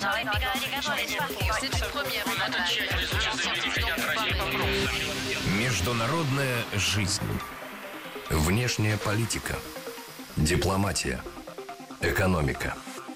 Международная жизнь. Внешняя политика. Дипломатия. Экономика.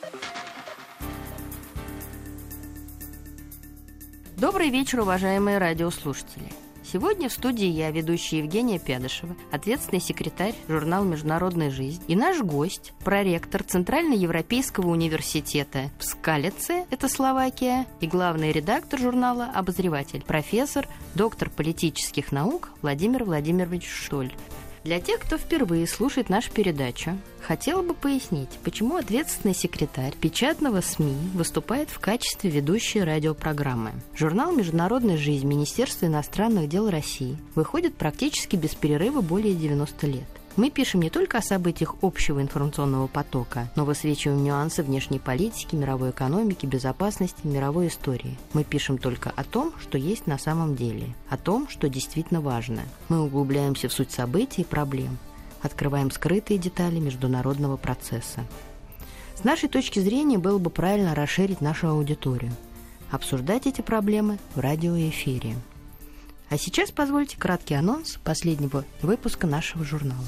Добрый вечер, уважаемые радиослушатели. Сегодня в студии я, ведущая Евгения Пядышева, ответственный секретарь журнала «Международная жизнь», и наш гость, проректор Центральноевропейского университета в Скалице, это Словакия, и главный редактор журнала «Обозреватель», профессор, доктор политических наук Владимир Владимирович Штоль. Для тех, кто впервые слушает нашу передачу, хотела бы пояснить, почему ответственный секретарь печатного СМИ выступает в качестве ведущей радиопрограммы. Журнал «Международная жизнь» Министерства иностранных дел России выходит практически без перерыва более 90 лет. Мы пишем не только о событиях общего информационного потока, но высвечиваем нюансы внешней политики, мировой экономики, безопасности, мировой истории. Мы пишем только о том, что есть на самом деле, о том, что действительно важно. Мы углубляемся в суть событий и проблем, открываем скрытые детали международного процесса. С нашей точки зрения было бы правильно расширить нашу аудиторию, обсуждать эти проблемы в радиоэфире. А сейчас позвольте краткий анонс последнего выпуска нашего журнала.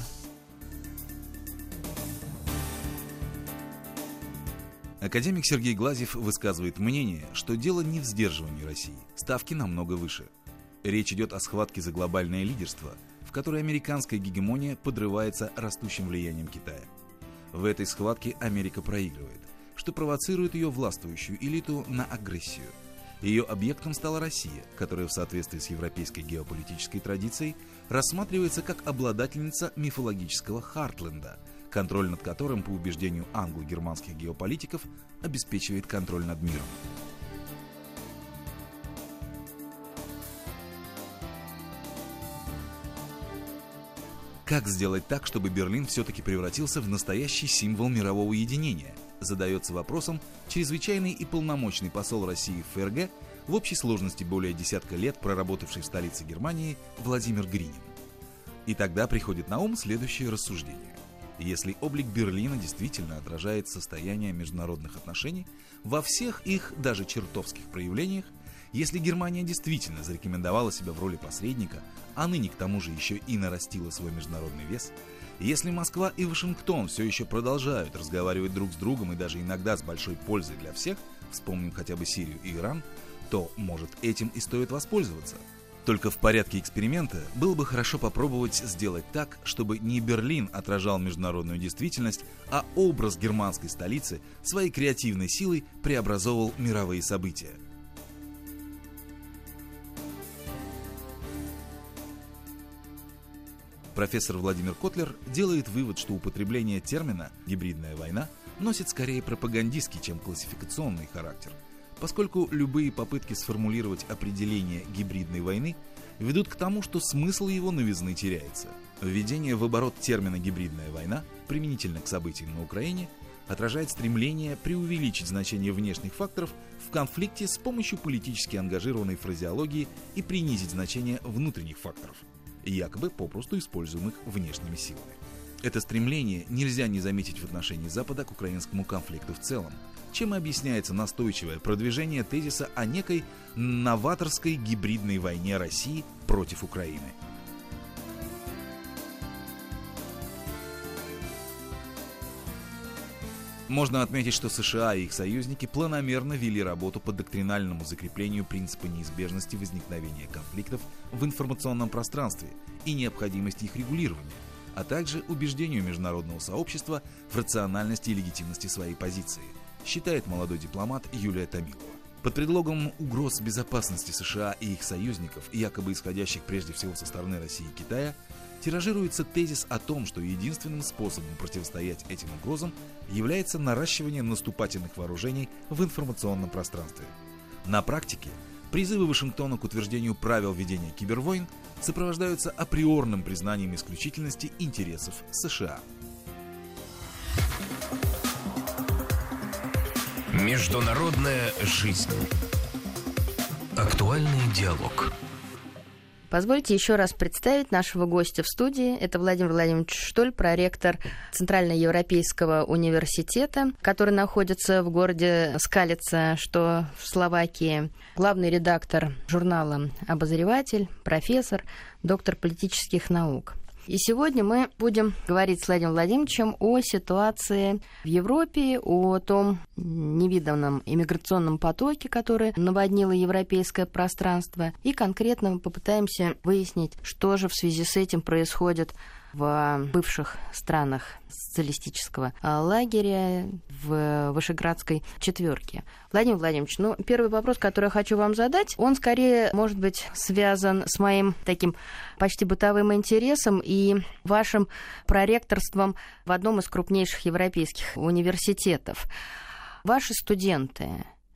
Академик Сергей Глазьев высказывает мнение, что дело не в сдерживании России, ставки намного выше. Речь идет о схватке за глобальное лидерство, в которой американская гегемония подрывается растущим влиянием Китая. В этой схватке Америка проигрывает, что провоцирует ее властвующую элиту на агрессию. Ее объектом стала Россия, которая в соответствии с европейской геополитической традицией рассматривается как обладательница мифологического Хартленда, контроль над которым, по убеждению англо-германских геополитиков, обеспечивает контроль над миром. Как сделать так, чтобы Берлин все-таки превратился в настоящий символ мирового единения? Задается вопросом чрезвычайный и полномочный посол России в ФРГ, в общей сложности более десятка лет проработавший в столице Германии Владимир Гринин. И тогда приходит на ум следующее рассуждение. Если облик Берлина действительно отражает состояние международных отношений во всех их даже чертовских проявлениях, если Германия действительно зарекомендовала себя в роли посредника, а ныне к тому же еще и нарастила свой международный вес, если Москва и Вашингтон все еще продолжают разговаривать друг с другом и даже иногда с большой пользой для всех, вспомним хотя бы Сирию и Иран, то, может, этим и стоит воспользоваться. Только в порядке эксперимента было бы хорошо попробовать сделать так, чтобы не Берлин отражал международную действительность, а образ германской столицы своей креативной силой преобразовывал мировые события. Профессор Владимир Котлер делает вывод, что употребление термина «гибридная война» носит скорее пропагандистский, чем классификационный характер, поскольку любые попытки сформулировать определение гибридной войны ведут к тому, что смысл его новизны теряется. Введение в оборот термина «гибридная война» применительно к событиям на Украине отражает стремление преувеличить значение внешних факторов в конфликте с помощью политически ангажированной фразеологии и принизить значение внутренних факторов, якобы попросту используемых внешними силами. Это стремление нельзя не заметить в отношении Запада к украинскому конфликту в целом, чем и объясняется настойчивое продвижение тезиса о некой новаторской гибридной войне России против Украины. Можно отметить, что США и их союзники планомерно вели работу по доктринальному закреплению принципа неизбежности возникновения конфликтов в информационном пространстве и необходимости их регулирования, а также убеждению международного сообщества в рациональности и легитимности своей позиции, считает молодой дипломат Юлия Томилова. Под предлогом угроз безопасности США и их союзников, якобы исходящих прежде всего со стороны России и Китая, тиражируется тезис о том, что единственным способом противостоять этим угрозам является наращивание наступательных вооружений в информационном пространстве. На практике призывы Вашингтона к утверждению правил ведения кибервойн сопровождаются априорным признанием исключительности интересов США. Международная жизнь. Актуальный диалог. Позвольте еще раз представить нашего гостя в студии. Это Владимир Владимирович Штоль, проректор Центральноевропейского университета, который находится в городе Скалица, что в Словакии. Главный редактор журнала «Обозреватель», профессор, доктор политических наук. И сегодня мы будем говорить с Владимиром Владимировичем о ситуации в Европе, о том невиданном иммиграционном потоке, который наводнило европейское пространство, и конкретно попытаемся выяснить, что же в связи с этим происходит в бывших странах социалистического лагеря, в Вышеградской четверке. Владимир Владимирович, первый вопрос, который я хочу вам задать, он скорее, может быть, связан с моим таким почти бытовым интересом и вашим проректорством в одном из крупнейших европейских университетов. Ваши студенты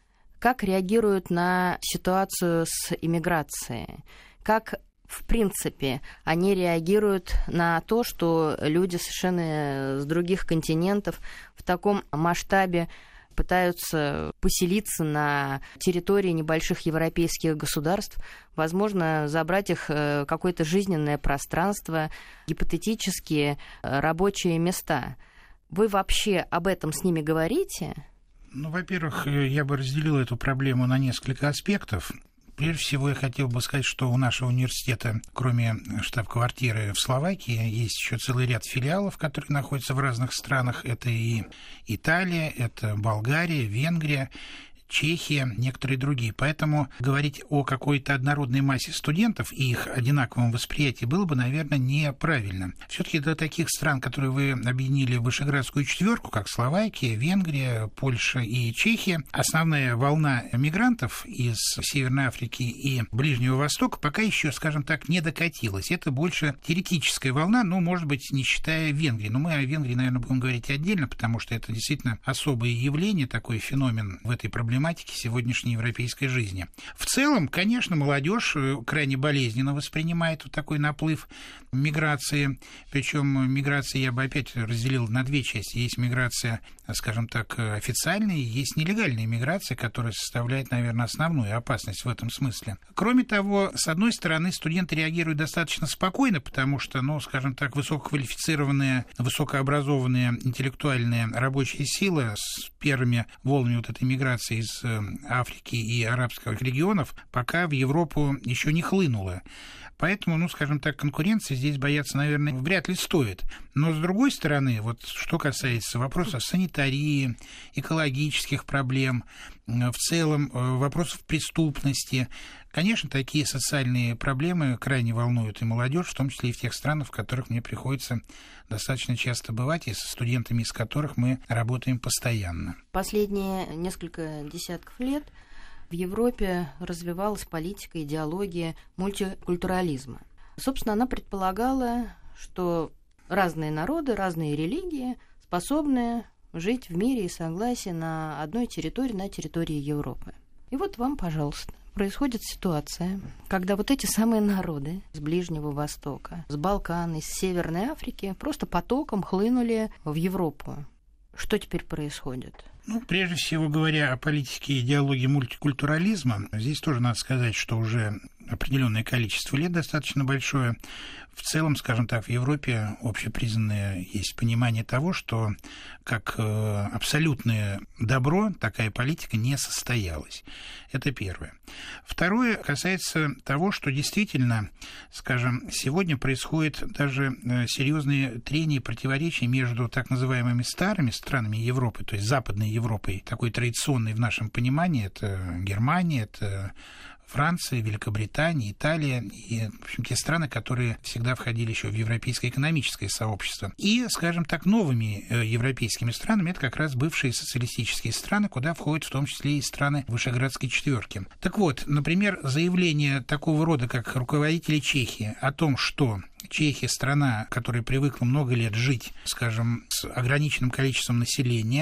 как реагируют на ситуацию с иммиграцией? Как в принципе, они реагируют на то, что люди совершенно с других континентов в таком масштабе пытаются поселиться на территории небольших европейских государств, возможно, забрать их какое-то жизненное пространство, гипотетические рабочие места. Вы вообще об этом с ними говорите? Во-первых, я бы разделил эту проблему на несколько аспектов. Прежде всего, я хотел бы сказать, что у нашего университета, кроме штаб-квартиры в Словакии, есть еще целый ряд филиалов, которые находятся в разных странах. Это и Италия, это Болгария, Венгрия, Чехия, некоторые другие. Поэтому говорить о какой-то однородной массе студентов и их одинаковом восприятии было бы, наверное, неправильно. Все-таки для таких стран, которые вы объединили в Вышеградскую четверку, как Словакия, Венгрия, Польша и Чехия, основная волна мигрантов из Северной Африки и Ближнего Востока пока еще, скажем так, не докатилась. Это больше теоретическая волна, может быть, не считая Венгрии. Но мы о Венгрии, наверное, будем говорить отдельно, потому что это действительно особое явление, такой феномен в этой проблематике сегодняшней европейской жизни. В целом, конечно, молодежь крайне болезненно воспринимает вот такой наплыв миграции. Причем миграция я бы опять разделил на две части. Есть миграция, скажем так, официальная, есть нелегальная миграция, которая составляет, наверное, основную опасность в этом смысле. Кроме того, с одной стороны, студенты реагируют достаточно спокойно, потому что, скажем так, высококвалифицированная, высокообразованная интеллектуальная рабочая сила с первыми волнами вот этой миграции из Африки и арабских регионов пока в Европу еще не хлынула. Поэтому, скажем так, конкуренции здесь бояться, наверное, вряд ли стоит. Но, с другой стороны, что касается вопросов санитарии, экологических проблем, в целом вопросов преступности, конечно, такие социальные проблемы крайне волнуют и молодежь, в том числе и в тех странах, в которых мне приходится достаточно часто бывать, и со студентами из которых мы работаем постоянно. Последние несколько десятков лет в Европе развивалась политика, идеология мультикультурализма. Собственно, она предполагала, что разные народы, разные религии способны жить в мире и согласии на одной территории, на территории Европы. И вот вам, пожалуйста, происходит ситуация, когда вот эти самые народы с Ближнего Востока, с Балкан, из Северной Африки просто потоком хлынули в Европу. Что теперь происходит? Прежде всего, говоря о политике и идеологии мультикультурализма, здесь тоже надо сказать, что уже определенное количество лет достаточно большое. В целом, скажем так, в Европе общепризнанное есть понимание того, что как абсолютное добро такая политика не состоялась. Это первое. Второе касается того, что действительно, скажем, сегодня происходит даже серьезные трения и противоречия между так называемыми старыми странами Европы, то есть Западной Европой, такой традиционной в нашем понимании, это Германия, это Франция, Великобритания, Италия и, в общем, те страны, которые всегда входили еще в европейское экономическое сообщество. И, скажем так, новыми европейскими странами это как раз бывшие социалистические страны, куда входят в том числе и страны Вышеградской четверки. Так вот, например, заявление такого рода, как руководители Чехии о том, что Чехия – страна, которая привыкла много лет жить, скажем, с ограниченным количеством населения,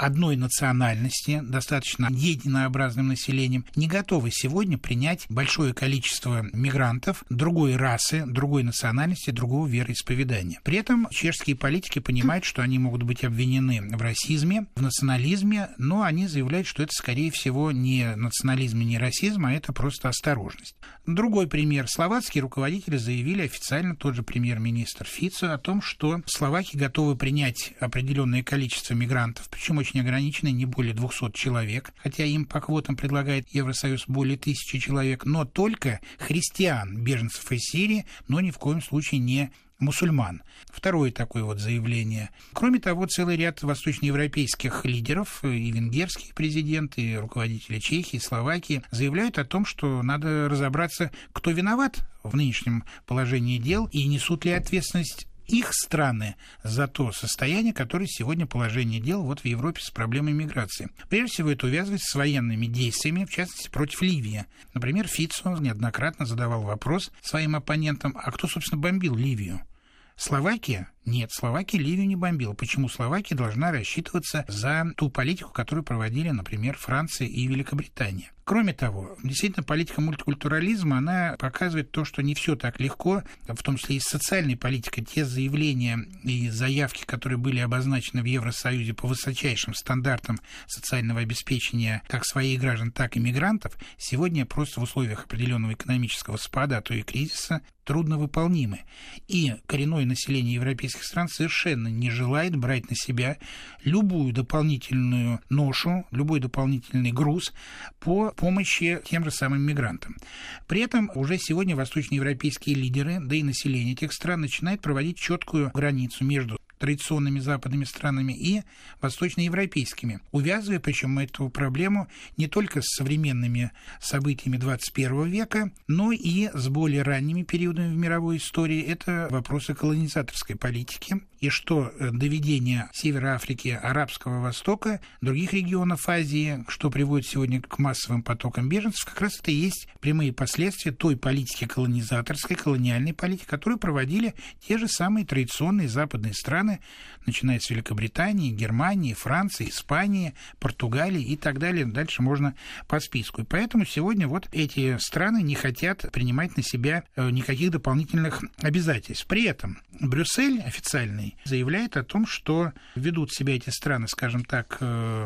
одной национальности, достаточно единообразным населением, не готовы сегодня принять большое количество мигрантов другой расы, другой национальности, другого вероисповедания. При этом чешские политики понимают, что они могут быть обвинены в расизме, в национализме, но они заявляют, что это, скорее всего, не национализм и не расизм, а это просто осторожность. Другой пример. Словацкие руководители заявили официально, тот же премьер-министр Фицо, о том, что словаки готовы принять определенное количество мигрантов, причем очень ограниченное, не более 200 человек, хотя им по квотам предлагает Евросоюз более 1000 человек, но только христиан, беженцев из Сирии, но ни в коем случае не мусульман. Второе такое вот заявление. Кроме того, целый ряд восточноевропейских лидеров, и венгерские президенты, и руководители Чехии, Словакии, заявляют о том, что надо разобраться, кто виноват в нынешнем положении дел и несут ли ответственность их страны за то состояние, которое сегодня положение дел вот в Европе с проблемой миграции. Прежде всего, это увязывается с военными действиями, в частности, против Ливии. Например, Фицо неоднократно задавал вопрос своим оппонентам, а кто, собственно, бомбил Ливию? Словакия? Нет, Словакия Ливию не бомбила. Почему Словакия должна рассчитываться за ту политику, которую проводили, например, Франция и Великобритания? Кроме того, действительно, политика мультикультурализма, она показывает то, что не все так легко, в том числе и с социальной политикой. Те заявления и заявки, которые были обозначены в Евросоюзе по высочайшим стандартам социального обеспечения как своих граждан, так и мигрантов, сегодня просто в условиях определенного экономического спада, а то и кризиса, трудновыполнимы. И коренное население европейских стран совершенно не желает брать на себя любую дополнительную ношу, любой дополнительный груз по помощи тем же самым мигрантам. При этом уже сегодня восточноевропейские лидеры, да и население этих стран начинает проводить четкую границу между традиционными западными странами и восточноевропейскими, увязывая причем эту проблему не только с современными событиями 21 века, но и с более ранними периодами в мировой истории. Это вопросы колонизаторской политики, и что доведение Севера Африки, Арабского Востока, других регионов Азии, что приводит сегодня к массовым потокам беженцев, как раз это и есть прямые последствия той политики колонизаторской, колониальной политики, которую проводили те же самые традиционные западные страны, начиная с Великобритании, Германии, Франции, Испании, Португалии и так далее. Дальше можно по списку. И поэтому сегодня вот эти страны не хотят принимать на себя никаких дополнительных обязательств. При этом Брюссель официальный заявляет о том, что ведут себя эти страны, скажем так,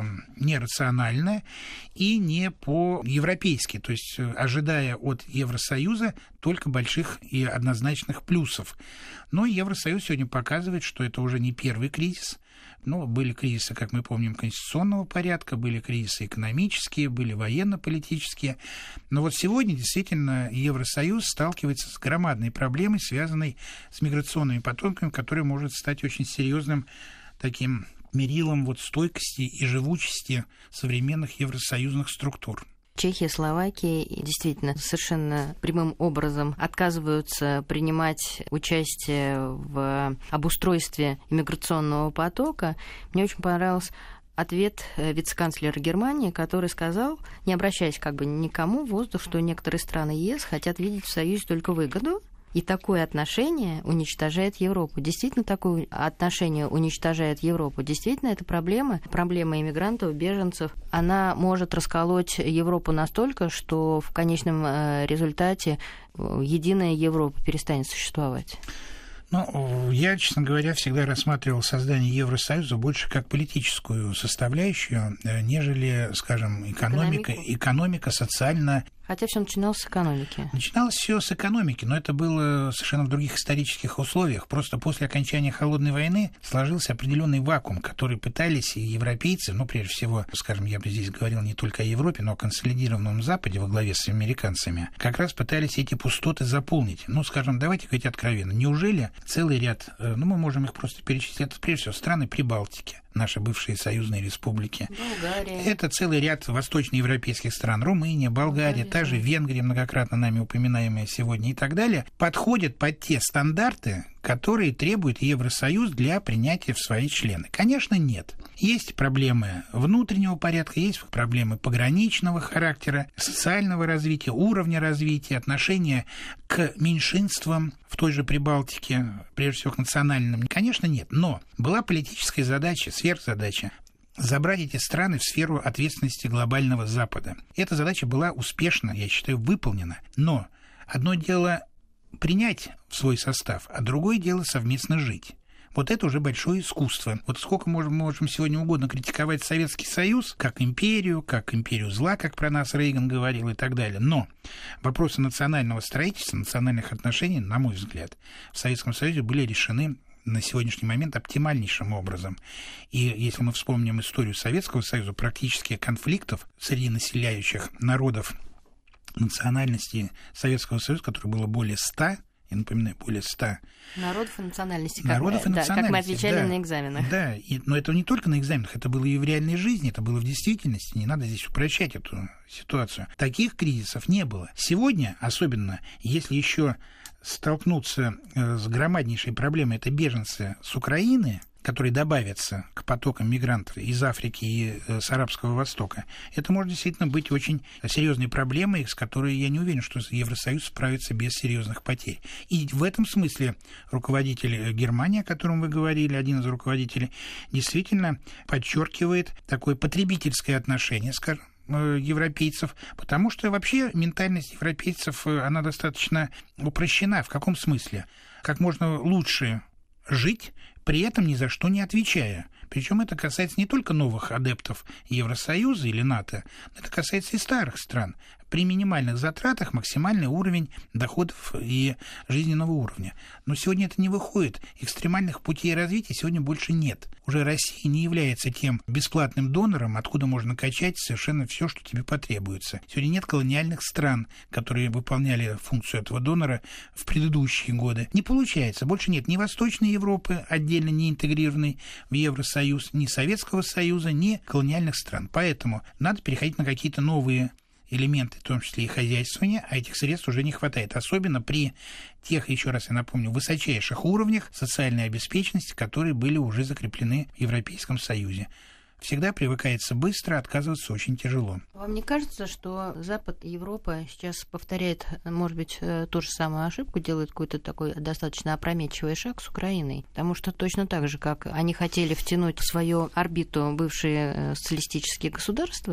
нерационально и не по-европейски, то есть ожидая от Евросоюза только больших и однозначных плюсов. Но Евросоюз сегодня показывает, что это уже не первый кризис. Были кризисы, как мы помним, конституционного порядка, были кризисы экономические, были военно-политические. Но вот сегодня действительно Евросоюз сталкивается с громадной проблемой, связанной с миграционными потоками, которая может стать очень серьезным таким мерилом вот стойкости и живучести современных евросоюзных структур. Чехия, Словакия действительно совершенно прямым образом отказываются принимать участие в обустройстве иммиграционного потока. Мне очень понравился ответ вице-канцлера Германии, который сказал, не обращаясь как бы никому в воздух, что некоторые страны ЕС хотят видеть в Союзе только выгоду. И такое отношение уничтожает Европу. Действительно, такое отношение уничтожает Европу. Действительно, это проблема иммигрантов, беженцев. Она может расколоть Европу настолько, что в конечном результате единая Европа перестанет существовать. Я, честно говоря, всегда рассматривал создание Евросоюза больше как политическую составляющую, нежели, скажем, экономика социально. Хотя все начиналось с экономики. Начиналось все с экономики, но это было совершенно в других исторических условиях. Просто после окончания Холодной войны сложился определенный вакуум, который пытались и европейцы, прежде всего, скажем, я бы здесь говорил не только о Европе, но о консолидированном Западе во главе с американцами, как раз пытались эти пустоты заполнить. Скажем, давайте говорить откровенно. Неужели целый ряд, мы можем их просто перечислить, это прежде всего страны Прибалтики, наши бывшие союзные республики. Болгария. Это целый ряд восточноевропейских стран. Румыния, Болгария, та же Венгрия, многократно нами упоминаемая сегодня и так далее, подходят под те стандарты, которые требует Евросоюз для принятия в свои члены. Конечно, нет. Есть проблемы внутреннего порядка, есть проблемы пограничного характера, социального развития, уровня развития, отношения к меньшинствам в той же Прибалтике, прежде всего к национальным. Конечно, нет. Но была политическая задача, сверхзадача забрать эти страны в сферу ответственности глобального Запада. Эта задача была успешно, я считаю, выполнена. Но одно дело принять в свой состав, а другое дело совместно жить. Вот это уже большое искусство. Вот сколько можем сегодня угодно критиковать Советский Союз, как империю зла, как про нас Рейган говорил и так далее. Но вопросы национального строительства, национальных отношений, на мой взгляд, в Советском Союзе были решены на сегодняшний момент оптимальнейшим образом. И если мы вспомним историю Советского Союза, практически конфликтов среди населяющих народов национальности Советского Союза, которое было более 100, я напоминаю, более 100 народов и национальностей, как мы отвечали на экзаменах. Да, но это не только на экзаменах, это было и в реальной жизни, это было в действительности, не надо здесь упрощать эту ситуацию. Таких кризисов не было. Сегодня, особенно, если еще столкнуться с громаднейшей проблемой, это беженцы с Украины, которые добавятся к потокам мигрантов из Африки и с Арабского Востока, это может действительно быть очень серьезной проблемой, с которой я не уверен, что Евросоюз справится без серьезных потерь. И в этом смысле руководитель Германии, о котором вы говорили, один из руководителей, действительно подчеркивает такое потребительское отношение, скажем, европейцев, потому что вообще ментальность европейцев, она достаточно упрощена. В каком смысле? Как можно лучше жить, при этом ни за что не отвечая. Причем это касается не только новых адептов Евросоюза или НАТО, это касается и старых стран. При минимальных затратах максимальный уровень доходов и жизненного уровня. Но сегодня это не выходит. Экстремальных путей развития сегодня больше нет. Уже Россия не является тем бесплатным донором, откуда можно качать совершенно все, что тебе потребуется. Сегодня нет колониальных стран, которые выполняли функцию этого донора в предыдущие годы. Не получается. Больше нет ни Восточной Европы, отдельно не интегрированной в Евросоюз, ни Советского Союза, ни колониальных стран. Поэтому надо переходить на какие-то новые элементы, в том числе и хозяйствования, а этих средств уже не хватает. Особенно при тех, еще раз я напомню, высочайших уровнях социальной обеспеченности, которые были уже закреплены в Европейском Союзе. Всегда привыкается быстро, отказываться очень тяжело. Вам не кажется, что Запад и Европа сейчас повторяет, может быть, ту же самую ошибку, делает какой-то такой достаточно опрометчивый шаг с Украиной? Потому что точно так же, как они хотели втянуть в свою орбиту бывшие социалистические государства,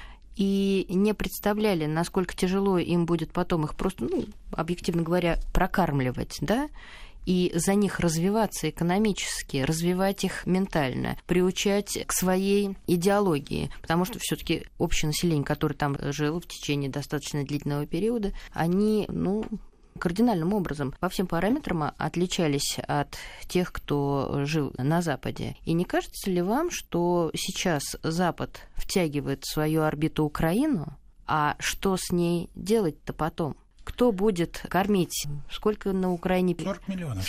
и не представляли, насколько тяжело им будет потом их просто, объективно говоря, прокармливать, да, и за них развиваться экономически, развивать их ментально, приучать к своей идеологии, потому что все-таки общее население, которое там жило в течение достаточно длительного периода, они, кардинальным образом по всем параметрам отличались от тех, кто жил на Западе. И не кажется ли вам, что сейчас Запад втягивает в свою орбиту Украину, а что с ней делать-то потом? Кто будет кормить? Сколько на Украине? 40 миллионов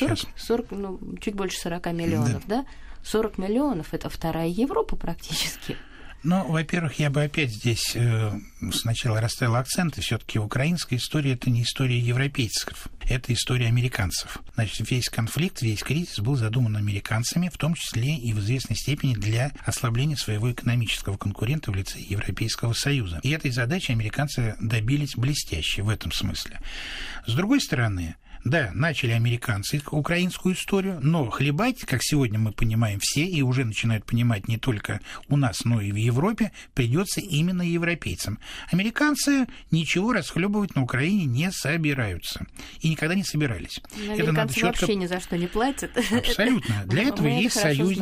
40, чуть больше 40 миллионов, да? 40 миллионов – это вторая Европа практически. Во-первых, я бы опять здесь сначала расставил акценты. Все-таки украинская история – это не история европейцев, это история американцев. Значит, весь конфликт, весь кризис был задуман американцами, в том числе и в известной степени для ослабления своего экономического конкурента в лице Европейского Союза. И этой задачи американцы добились блестяще в этом смысле. С другой стороны, да, начали американцы украинскую историю, но хлебать, как сегодня мы понимаем все, и уже начинают понимать не только у нас, но и в Европе, придется именно европейцам. Американцы ничего расхлебывать на Украине не собираются. И никогда не собирались. Но американцы вообще ни за что не платят. Абсолютно. Для этого есть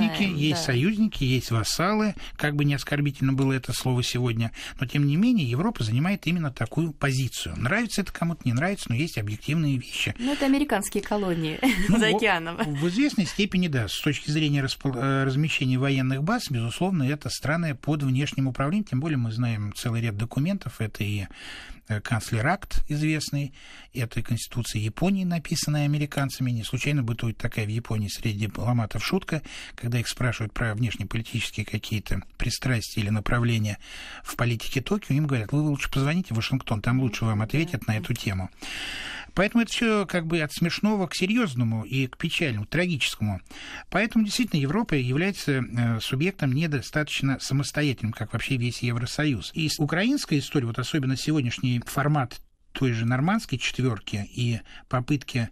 союзники, есть вассалы, как бы не оскорбительно было это слово сегодня. Но, тем не менее, Европа занимает именно такую позицию. Нравится это кому-то, не нравится, но есть объективные вещи. Это американские колонии за океаном. В известной степени, да. С точки зрения размещения военных баз, безусловно, это страны под внешним управлением. Тем более мы знаем целый ряд документов. Это и канцлер-акт известный, это и Конституция Японии, написанная американцами. Не случайно бытует такая в Японии среди дипломатов шутка, когда их спрашивают про внешнеполитические какие-то пристрастия или направления в политике Токио, им говорят: вы лучше позвоните в Вашингтон, там лучше вам ответят на эту тему. Поэтому это все как бы от смешного к серьезному и к печальному, трагическому. Поэтому действительно Европа является субъектом недостаточно самостоятельным, как вообще весь Евросоюз. И украинская история, вот особенно сегодняшний формат той же нормандской четверки и попытки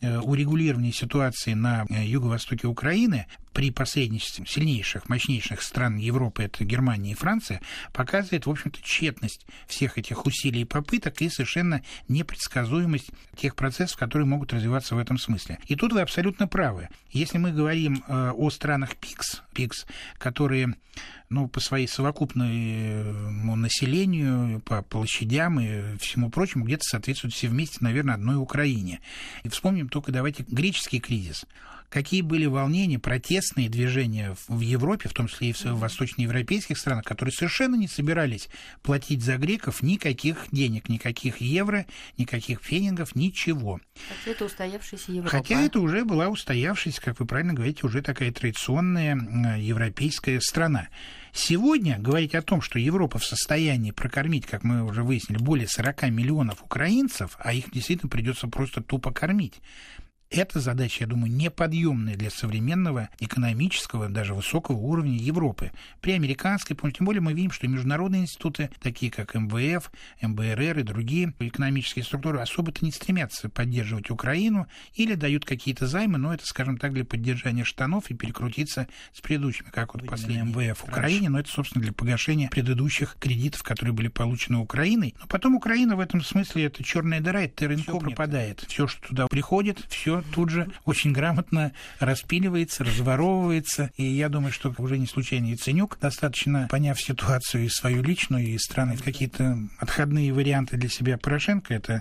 урегулирования ситуации на юго-востоке Украины при посредничестве сильнейших, мощнейших стран Европы, это Германия и Франция, показывает, в общем-то, тщетность всех этих усилий и попыток и совершенно непредсказуемость тех процессов, которые могут развиваться в этом смысле. И тут вы абсолютно правы. Если мы говорим о странах ПИКС, которые по своей совокупному населению, по площадям и всему прочему, где-то соответствуют все вместе, наверное, одной Украине. И вспомним только, давайте, греческий кризис. Какие были волнения, протестные движения в Европе, в том числе и в восточноевропейских странах, которые совершенно не собирались платить за греков никаких денег, никаких евро, никаких фенингов, ничего. Хотя это устоявшаяся Европа. Хотя это уже была устоявшаяся, как вы правильно говорите, уже такая традиционная европейская страна. Сегодня говорить о том, что Европа в состоянии прокормить, как мы уже выяснили, более 40 миллионов украинцев, а их действительно придется просто тупо кормить, эта задача, я думаю, неподъемная для современного экономического, даже высокого уровня Европы. При американской помощи, тем более мы видим, что международные институты, такие как МВФ, МБРР и другие экономические структуры, особо-то не стремятся поддерживать Украину или дают какие-то займы, но это, скажем так, для поддержания штанов и перекрутиться с предыдущими, как вот последний МВФ в Украине, но это, собственно, для погашения предыдущих кредитов, которые были получены Украиной. Но потом Украина в этом смысле это черная дыра, это терра инкогнита пропадает. Все, что туда приходит, все тут же очень грамотно распиливается, разворовывается. И я думаю, что уже не случайно Яценюк, достаточно поняв ситуацию и свою личную, и страны, какие-то отходные варианты для себя Порошенко, это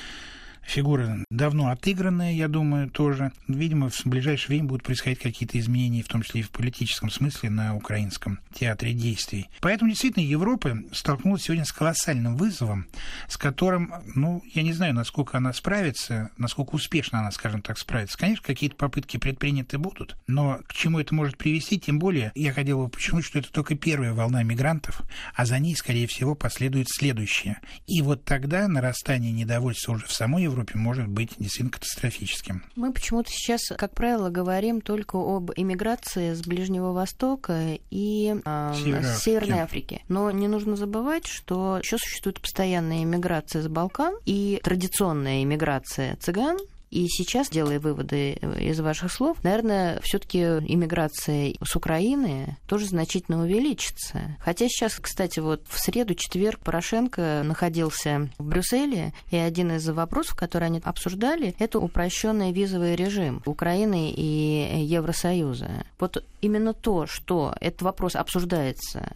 фигура давно отыгранная, я думаю, тоже. Видимо, в ближайшее время будут происходить какие-то изменения, в том числе и в политическом смысле, на украинском театре действий. Поэтому, действительно, Европа столкнулась сегодня с колоссальным вызовом, с которым, я не знаю, насколько она справится, насколько успешно она, скажем так, справится. Конечно, какие-то попытки предприняты будут, но к чему это может привести, тем более, я хотел бы подчеркнуть, что это только первая волна мигрантов, а за ней, скорее всего, последует следующая. И вот тогда нарастание недовольства уже в самой Европе может быть действительно катастрофическим. Мы почему-то сейчас, как правило, говорим только об эмиграции с Ближнего Востока и Северной Африки. Но не нужно забывать, что еще существует постоянная эмиграция с Балкан и традиционная эмиграция цыган. И сейчас, делая выводы из ваших слов, наверное, все-таки иммиграция с Украины тоже значительно увеличится. Хотя сейчас, кстати, вот в среду-четверг Порошенко находился в Брюсселе, и один из вопросов, которые они обсуждали, это упрощенный визовый режим Украины и Евросоюза. Вот именно то, что этот вопрос обсуждался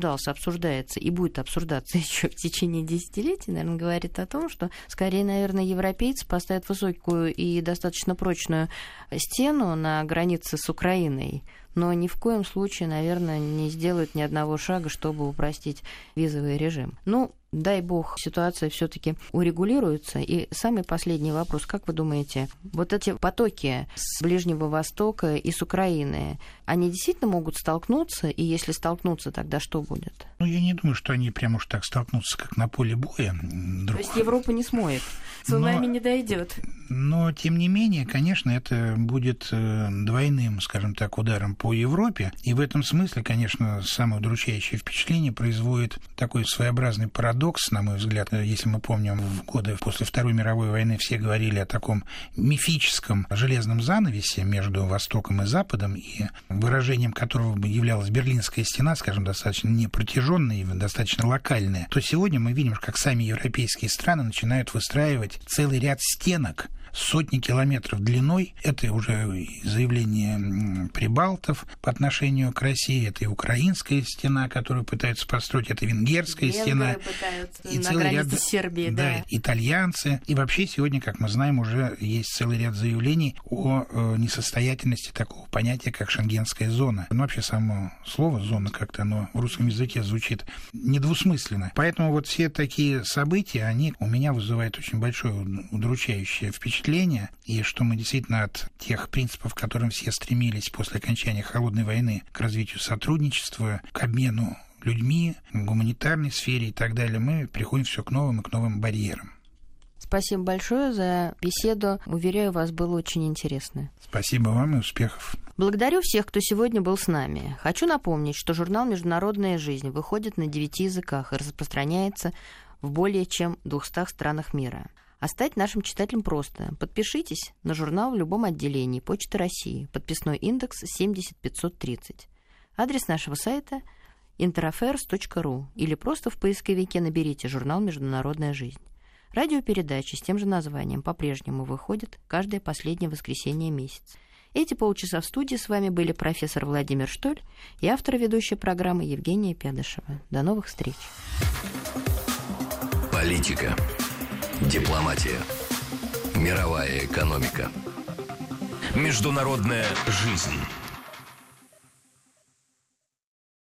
и будет обсуждаться еще в течение десятилетий, наверное, говорит о том, что скорее, наверное, европейцы поставят высокую и достаточно прочную стену на границе с Украиной, но ни в коем случае, наверное, не сделают ни одного шага, чтобы упростить визовый режим. Дай бог, ситуация все-таки урегулируется. И самый последний вопрос. Как вы думаете, вот эти потоки с Ближнего Востока и с Украины, они действительно могут столкнуться? И если столкнутся, тогда что будет? Я не думаю, что они прямо уж так столкнутся, как на поле боя. То есть Европа не смоет? Цунами не дойдет? Но, тем не менее, конечно, это будет двойным, скажем так, ударом по Европе. И в этом смысле, конечно, самое удручающее впечатление производит такой своеобразный парадокс, на мой взгляд. Если мы помним, в годы после Второй мировой войны все говорили о таком мифическом железном занавесе между Востоком и Западом, и выражением которого бы являлась Берлинская стена, скажем, достаточно непротяженная и достаточно локальная, то сегодня мы видим, как сами европейские страны начинают выстраивать целый ряд стенок, сотни километров длиной. Это уже заявление прибалтов по отношению к России, это и украинская стена, которую пытаются построить, это венгерская стена, и целый ряд Сербии, итальянцы. И вообще сегодня, как мы знаем, уже есть целый ряд заявлений о несостоятельности такого понятия, как шенгенская зона. Вообще само слово «зона» как-то оно в русском языке звучит недвусмысленно. Поэтому вот все такие события, они у меня вызывают очень большое удручающее впечатление, и что мы действительно от тех принципов, к которым все стремились после окончания Холодной войны, к развитию сотрудничества, к обмену людьми, в гуманитарной сфере и так далее, мы приходим все к новым и к новым барьерам. Спасибо большое за беседу. Уверяю вас, было очень интересно. Спасибо вам и успехов. Благодарю всех, кто сегодня был с нами. Хочу напомнить, что журнал «Международная жизнь» выходит на 9 языках и распространяется в более чем 200 странах мира. А стать нашим читателем просто. Подпишитесь на журнал в любом отделении Почты России. Подписной индекс 70530. Адрес нашего сайта interaffairs.ru или просто в поисковике наберите журнал «Международная жизнь». Радиопередачи с тем же названием по-прежнему выходят каждое последнее воскресенье месяца. Эти полчаса в студии с вами были профессор Владимир Штоль и автор ведущей программы Евгения Пядышева. До новых встреч. Политика, дипломатия, мировая экономика, международная жизнь.